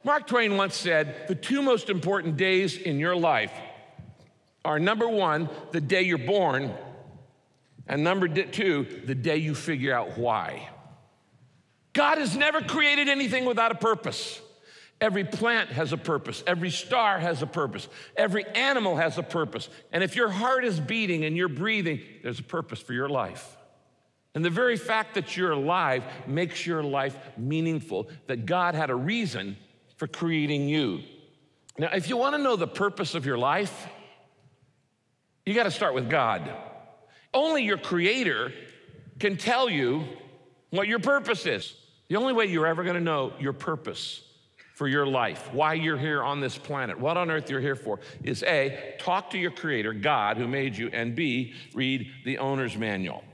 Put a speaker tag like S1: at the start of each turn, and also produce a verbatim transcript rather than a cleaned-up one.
S1: Mark Twain once said, the two most important days in your life are, number one, the day you're born, and number two, the day you figure out why. God has never created anything without a purpose. Every plant has a purpose. Every star has a purpose. Every animal has a purpose. And if your heart is beating and you're breathing, there's a purpose for your life. And the very fact that you're alive makes your life meaningful, that God had a reason for creating you. Now, if you want to know the purpose of your life, you got to start with God. Only your Creator can tell you what your purpose is. The only way you're ever going to know your purpose for your life, why you're here on this planet, what on earth you're here for, is A, talk to your Creator, God, who made you, and B, read the owner's manual.